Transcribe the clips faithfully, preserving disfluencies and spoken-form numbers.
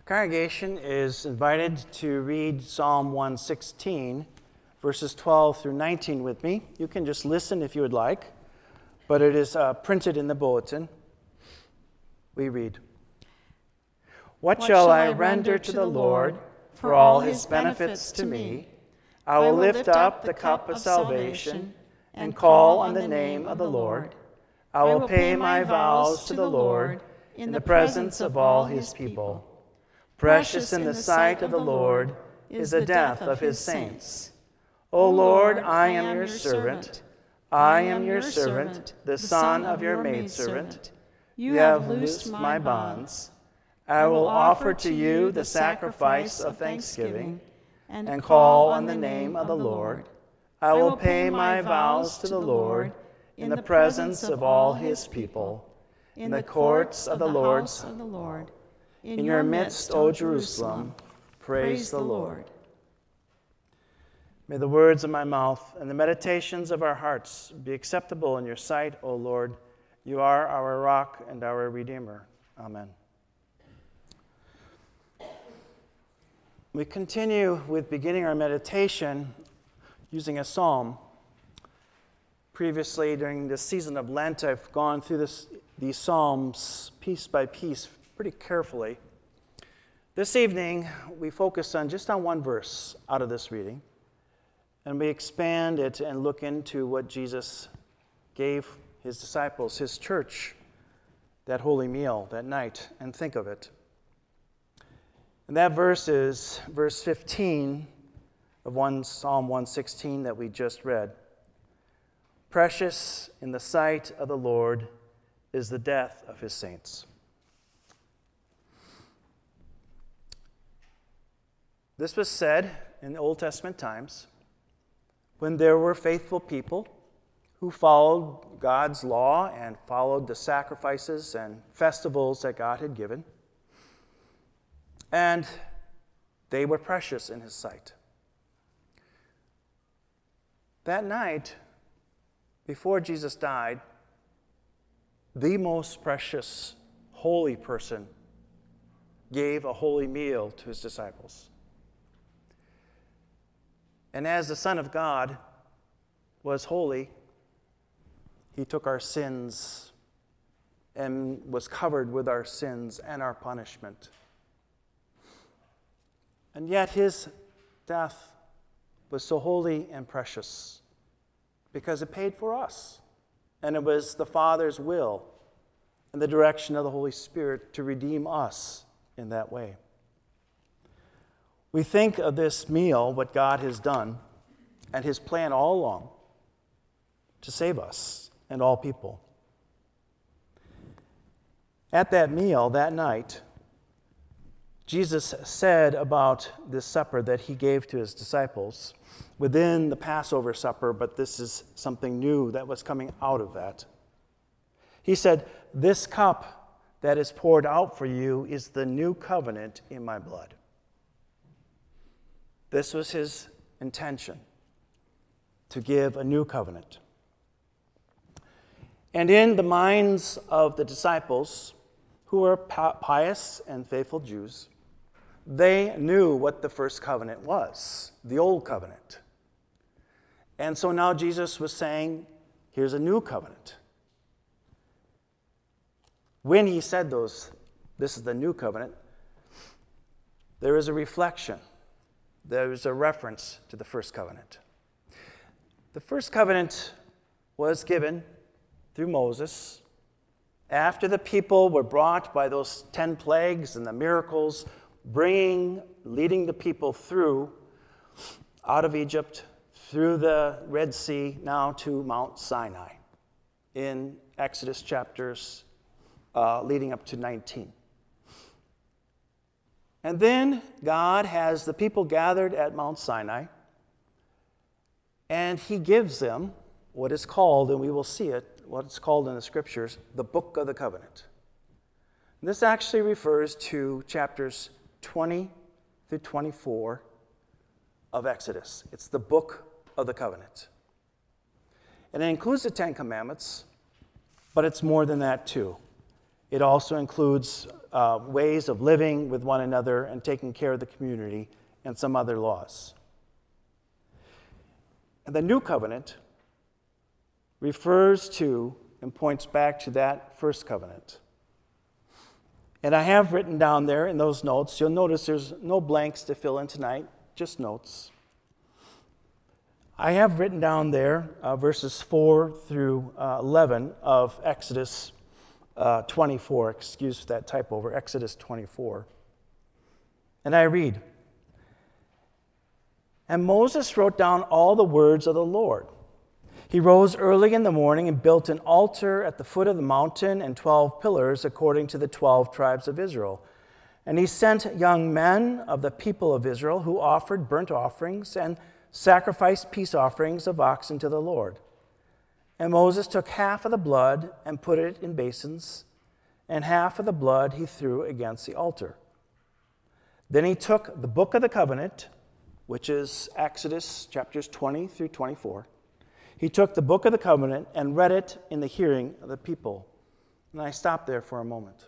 The congregation is invited to read Psalm one sixteen, verses twelve through nineteen with me. You can just listen if you would like, but it is uh, printed in the bulletin. We read, What, what shall I render to the Lord for all his benefits to me? I will lift up the cup of salvation and call on the name of the Lord. I will pay my vows to the Lord in the presence of all his people. Precious in the sight of the Lord is the death of his saints. O Lord, I am your servant. I am your servant, the son of your maidservant. You have loosed my bonds. I will offer to you the sacrifice of thanksgiving and call on the name of the Lord. I will pay my vows to the Lord in the presence of all his people, in the courts of the Lord's. In your midst, O Jerusalem, praise the Lord. May the words of my mouth and the meditations of our hearts be acceptable in your sight, O Lord. You are our rock and our Redeemer. Amen. We continue with beginning our meditation using a psalm. Previously, during this season of Lent, I've gone through this, these psalms piece by piece pretty carefully. This evening, we focus on just on one verse out of this reading, and we expand it and look into what Jesus gave his disciples, his church, that holy meal that night, and think of it. And that verse is verse fifteen of one Psalm one sixteen that we just read. Precious in the sight of the Lord is the death of his saints. This was said in Old Testament times when there were faithful people who followed God's law and followed the sacrifices and festivals that God had given. And they were precious in his sight. That night, before Jesus died, the most precious, holy person gave a holy meal to his disciples. And as the Son of God was holy, he took our sins and was covered with our sins and our punishment. And yet his death was so holy and precious because it paid for us. And it was the Father's will and the direction of the Holy Spirit to redeem us in that way. We think of this meal, what God has done, and his plan all along to save us and all people. At that meal, that night, Jesus said about this supper that he gave to his disciples within the Passover supper, but this is something new that was coming out of that. He said, "This cup that is poured out for you is the new covenant in my blood." This was his intention, to give a new covenant. And in the minds of the disciples, who were pious and faithful Jews, they knew what the first covenant was, the old covenant. And so now Jesus was saying, here's a new covenant. When he said those, this is the new covenant, there is a reflection. There is a reference to the first covenant. The first covenant was given through Moses after the people were brought by those ten plagues and the miracles, bringing, leading the people through, out of Egypt, through the Red Sea, now to Mount Sinai in Exodus chapters uh, leading up to nineteen. And then God has the people gathered at Mount Sinai, and he gives them what is called, and we will see it, what it's called in the scriptures, the Book of the Covenant. And this actually refers to chapters twenty through twenty-four of Exodus. It's the Book of the Covenant. And it includes the Ten Commandments, but it's more than that too. It also includes uh, ways of living with one another and taking care of the community and some other laws. And the new covenant refers to and points back to that first covenant. And I have written down there in those notes, you'll notice there's no blanks to fill in tonight, just notes. I have written down there uh, verses four through uh, eleven of Exodus uh, twenty-four. Excuse that typo over Exodus twenty-four. And I read, "And Moses wrote down all the words of the Lord. He rose early in the morning and built an altar at the foot of the mountain and twelve pillars according to the twelve tribes of Israel. And he sent young men of the people of Israel who offered burnt offerings and sacrificed peace offerings of oxen to the Lord. And Moses took half of the blood and put it in basins, and half of the blood he threw against the altar. Then he took the book of the covenant," which is Exodus chapters twenty through twenty-four. He took the book of the covenant and read it in the hearing of the people. And I stopped there for a moment.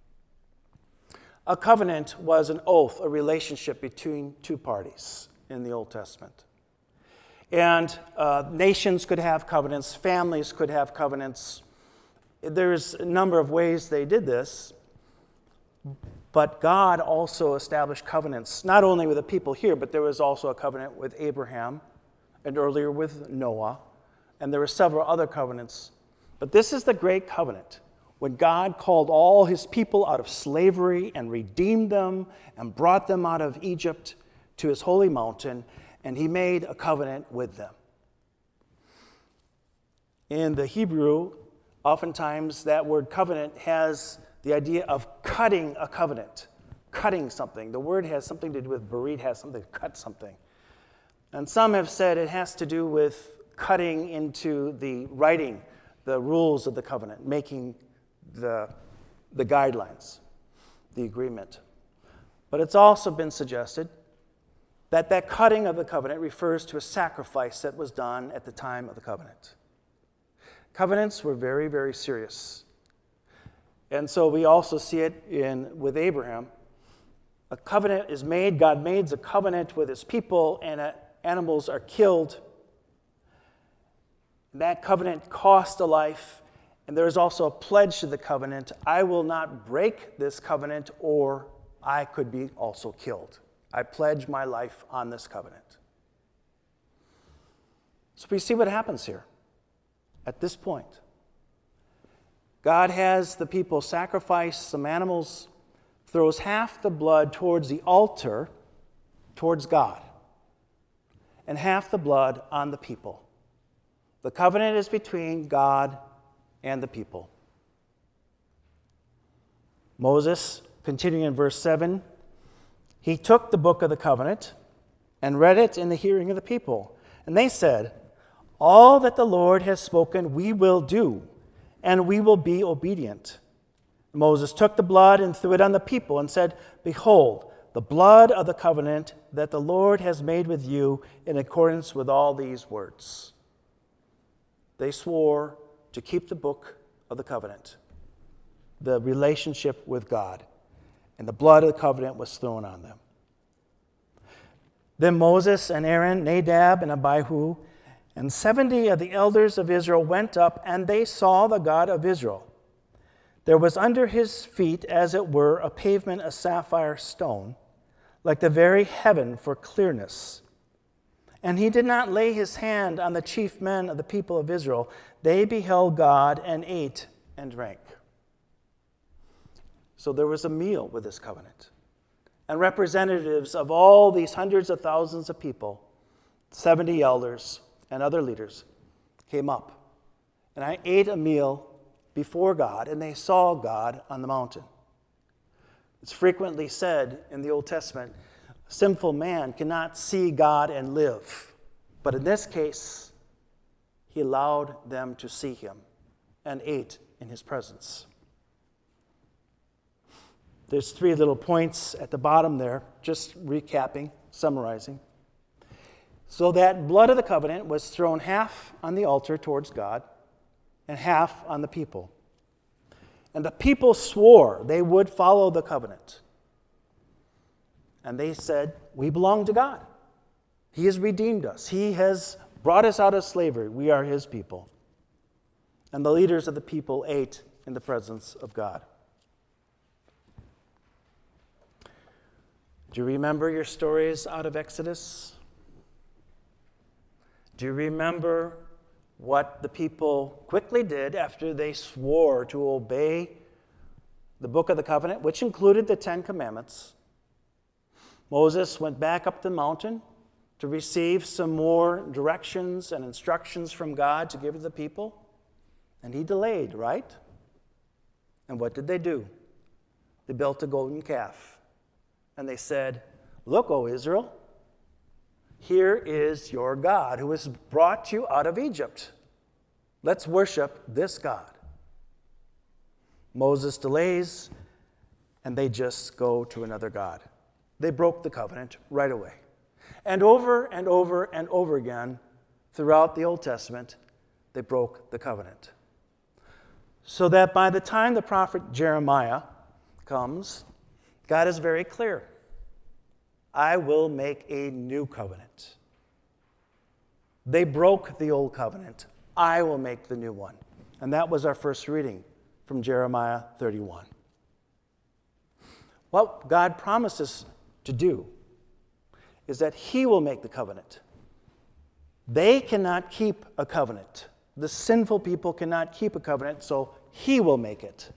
A covenant was an oath, a relationship between two parties in the Old Testament. And uh, nations could have covenants, families could have covenants. There's a number of ways they did this. But God also established covenants, not only with the people here, but there was also a covenant with Abraham and earlier with Noah. And there were several other covenants. But this is the great covenant, when God called all his people out of slavery and redeemed them and brought them out of Egypt to his holy mountain, and he made a covenant with them. In the Hebrew, oftentimes that word covenant has the idea of cutting a covenant, cutting something. The word has something to do with berit, has something to cut something. And some have said it has to do with cutting into the writing, the rules of the covenant, making the, the guidelines, the agreement. But it's also been suggested that that cutting of the covenant refers to a sacrifice that was done at the time of the covenant. Covenants were very, very serious. And so we also see it in with Abraham. A covenant is made, God made a covenant with his people, and uh, animals are killed. That covenant cost a life, and there is also a pledge to the covenant. I will not break this covenant, or I could be also killed. I pledge my life on this covenant. So we see what happens here at this point. God has the people sacrifice some animals, throws half the blood towards the altar, towards God, and half the blood on the people. The covenant is between God and the people. Moses, continuing in verse seven, he took the book of the covenant and read it in the hearing of the people. And they said, "All that the Lord has spoken we will do, and we will be obedient." Moses took the blood and threw it on the people and said, "Behold, the blood of the covenant that the Lord has made with you in accordance with all these words." They swore to keep the book of the covenant, the relationship with God, and the blood of the covenant was thrown on them. Then Moses and Aaron, Nadab and Abihu, and seventy of the elders of Israel went up, and they saw the God of Israel. There was under his feet, as it were, a pavement of sapphire stone, like the very heaven for clearness. And he did not lay his hand on the chief men of the people of Israel. They beheld God and ate and drank. So there was a meal with this covenant. And representatives of all these hundreds of thousands of people, seventy elders and other leaders, came up. And I ate a meal before God, and they saw God on the mountain. It's frequently said in the Old Testament, sinful man cannot see God and live. But in this case, he allowed them to see him and ate in his presence. There's three little points at the bottom there, just recapping, summarizing. So that blood of the covenant was thrown half on the altar towards God and half on the people. And the people swore they would follow the covenant. And they said, we belong to God. He has redeemed us. He has brought us out of slavery. We are his people. And the leaders of the people ate in the presence of God. Do you remember your stories out of Exodus? Do you remember what the people quickly did after they swore to obey the book of the covenant, which included the Ten Commandments? Moses went back up the mountain to receive some more directions and instructions from God to give to the people. And he delayed, right? And what did they do? They built a golden calf. And they said, look, O Israel, here is your God who has brought you out of Egypt. Let's worship this God. Moses delays, and they just go to another God. They broke the covenant right away. And over and over and over again, throughout the Old Testament, they broke the covenant. So that by the time the prophet Jeremiah comes, God is very clear. I will make a new covenant. They broke the old covenant. I will make the new one. And that was our first reading from Jeremiah thirty-one. What God promises to do is that he will make the covenant. They cannot keep a covenant. The sinful people cannot keep a covenant, so he will make it.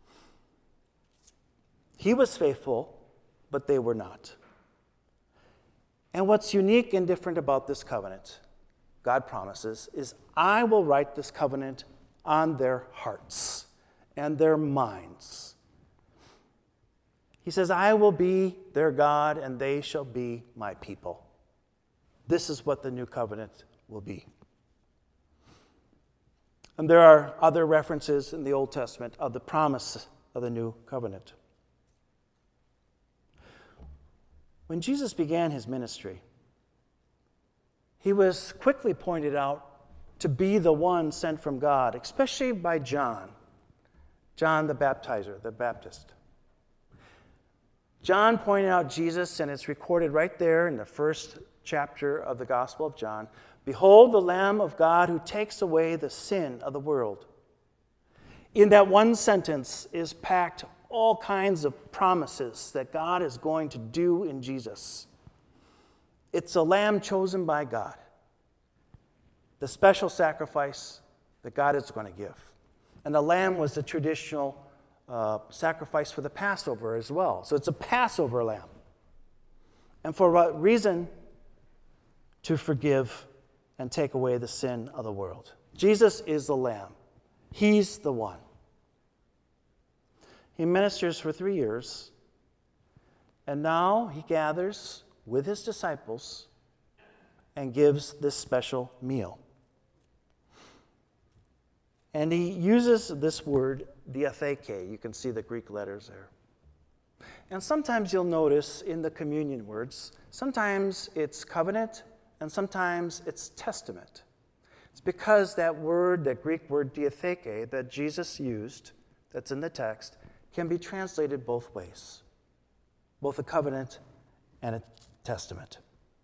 He was faithful, but they were not. And what's unique and different about this covenant, God promises, is I will write this covenant on their hearts and their minds. He says, I will be their God, and they shall be my people. This is what the new covenant will be. And there are other references in the Old Testament of the promise of the new covenant. When Jesus began his ministry, he was quickly pointed out to be the one sent from God, especially by John, John the Baptizer, the Baptist. John pointed out Jesus, and it's recorded right there in the first chapter of the Gospel of John. Behold, the Lamb of God who takes away the sin of the world. In that one sentence is packed all kinds of promises that God is going to do in Jesus. It's a lamb chosen by God, the special sacrifice that God is going to give. And the lamb was the traditional uh, sacrifice for the Passover as well. So it's a Passover lamb. And for what reason? To forgive and take away the sin of the world. Jesus is the lamb. He's the one. He ministers for three years, and now he gathers with his disciples and gives this special meal. And he uses this word, diatheke. You can see the Greek letters there. And sometimes you'll notice in the communion words, sometimes it's covenant, and sometimes it's testament. It's because that word, that Greek word diatheke, that Jesus used, that's in the text, can be translated both ways, both a covenant and a testament.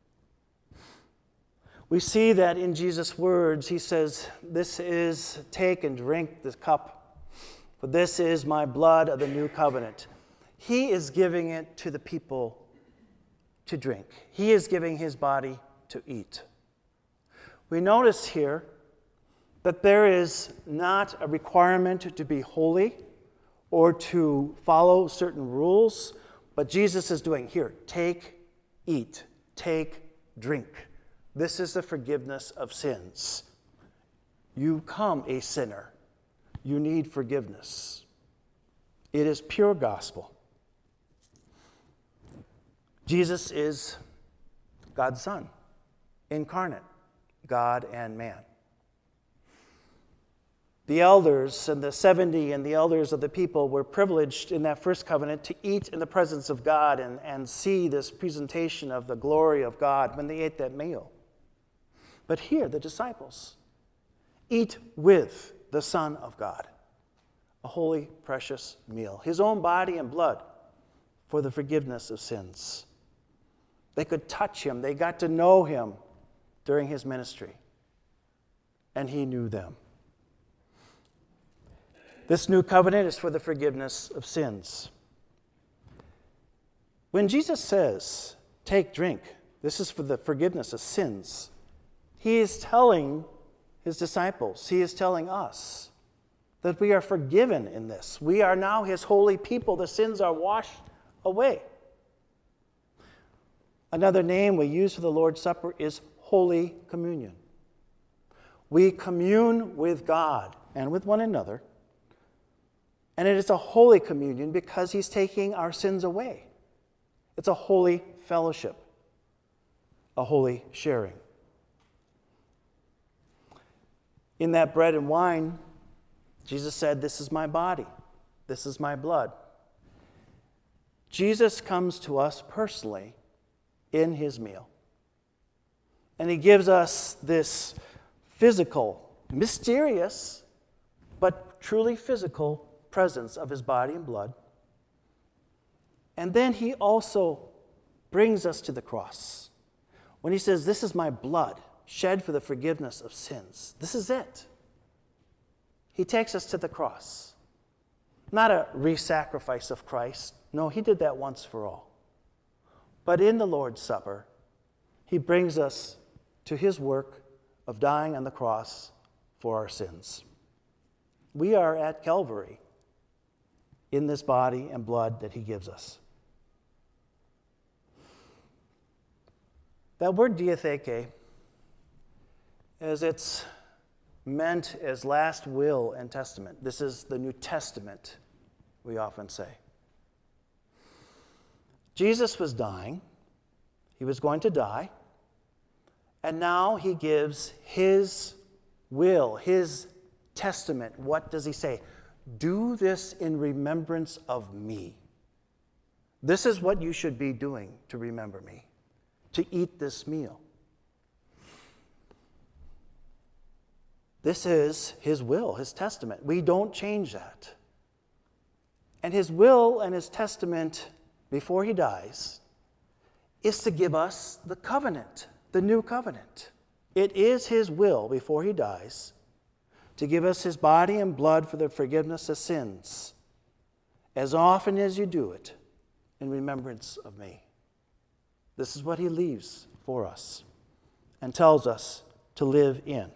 We see that in Jesus' words, he says, this is, take and drink this cup, for this is my blood of the new covenant. He is giving it to the people to drink. He is giving his body to eat. We notice here that there is not a requirement to be holy or to follow certain rules, but Jesus is doing, here, take, eat, take, drink. This is the forgiveness of sins. You come a sinner. You need forgiveness. It is pure gospel. Jesus is God's Son, incarnate, God and man. The elders and the seventy and the elders of the people were privileged in that first covenant to eat in the presence of God and, and see this presentation of the glory of God when they ate that meal. But here, the disciples eat with the Son of God, a holy, precious meal, his own body and blood for the forgiveness of sins. They could touch him. They got to know him during his ministry, and he knew them. This new covenant is for the forgiveness of sins. When Jesus says, take, drink, this is for the forgiveness of sins, he is telling his disciples, he is telling us that we are forgiven in this. We are now his holy people. The sins are washed away. Another name we use for the Lord's Supper is Holy Communion. We commune with God and with one another, and it is a holy communion because he's taking our sins away. It's a holy fellowship, a holy sharing. In that bread and wine, Jesus said, this is my body, this is my blood. Jesus comes to us personally in his meal. And he gives us this physical, mysterious, but truly physical presence of his body and blood. And then he also brings us to the cross. When he says, this is my blood, shed for the forgiveness of sins. This is it. He takes us to the cross. Not a re-sacrifice of Christ. No, he did that once for all. But in the Lord's Supper, he brings us to his work of dying on the cross for our sins. We are at Calvary in this body and blood that he gives us. That word diatheke, as it's meant as last will and testament. This is the New Testament, we often say. Jesus was dying. He was going to die. And now he gives his will, his testament. What does he say? Do this in remembrance of me. This is what you should be doing to remember me, to eat this meal. This is his will, his testament. We don't change that. And his will and his testament before he dies is to give us the covenant, the new covenant. It is his will before he dies to give us his body and blood for the forgiveness of sins as often as you do it in remembrance of me. This is what he leaves for us and tells us to live in.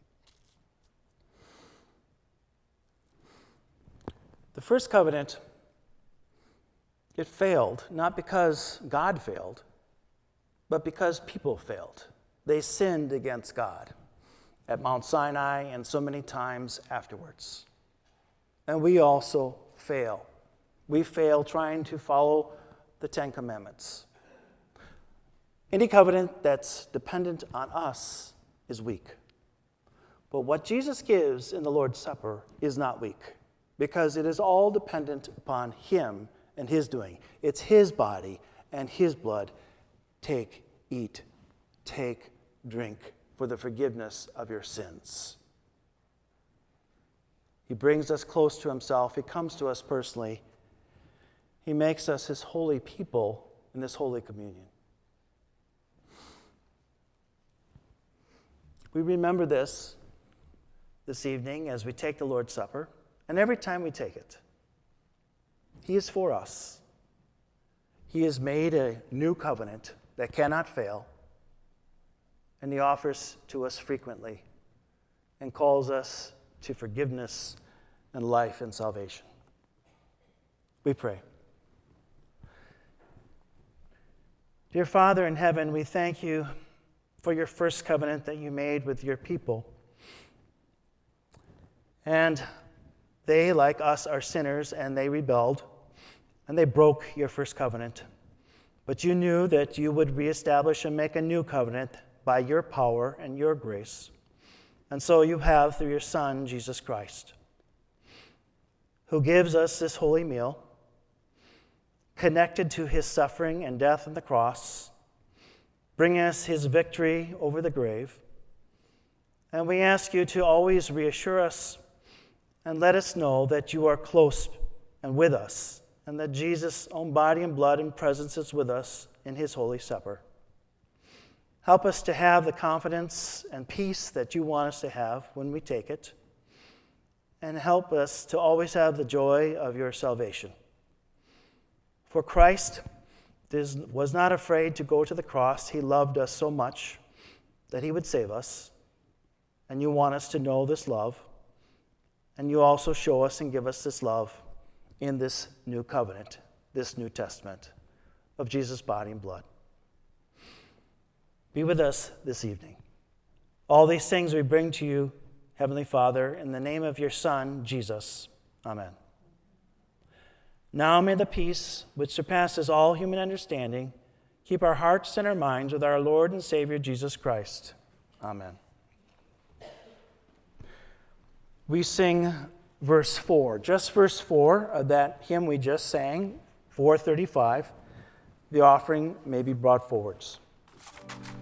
The first covenant, it failed, not because God failed, but because people failed. They sinned against God at Mount Sinai and so many times afterwards. And we also fail. We fail trying to follow the Ten Commandments. Any covenant that's dependent on us is weak. But what Jesus gives in the Lord's Supper is not weak, because it is all dependent upon him and his doing. It's his body and his blood. Take, eat, take, drink for the forgiveness of your sins. He brings us close to himself. He comes to us personally. He makes us his holy people in this holy communion. We remember this this evening as we take the Lord's Supper, and every time we take it. He is for us. He has made a new covenant that cannot fail, and he offers to us frequently and calls us to forgiveness and life and salvation. We pray. Dear Father in heaven, we thank you for your first covenant that you made with your people. And they, like us, are sinners, and they rebelled, and they broke your first covenant. But you knew that you would reestablish and make a new covenant by your power and your grace. And so you have, through your Son, Jesus Christ, who gives us this holy meal, connected to his suffering and death on the cross, bringing us his victory over the grave. And we ask you to always reassure us and let us know that you are close and with us, and that Jesus' own body and blood and presence is with us in his Holy Supper. Help us to have the confidence and peace that you want us to have when we take it, and help us to always have the joy of your salvation. For Christ was not afraid to go to the cross. He loved us so much that he would save us, and you want us to know this love, and you also show us and give us this love in this new covenant, this New Testament of Jesus' body and blood. Be with us this evening. All these things we bring to you, Heavenly Father, in the name of your Son, Jesus. Amen. Now may the peace which surpasses all human understanding keep our hearts and our minds with our Lord and Savior Jesus Christ. Amen. We sing verse four, just verse four of that hymn we just sang, four thirty-five. The offering may be brought forwards.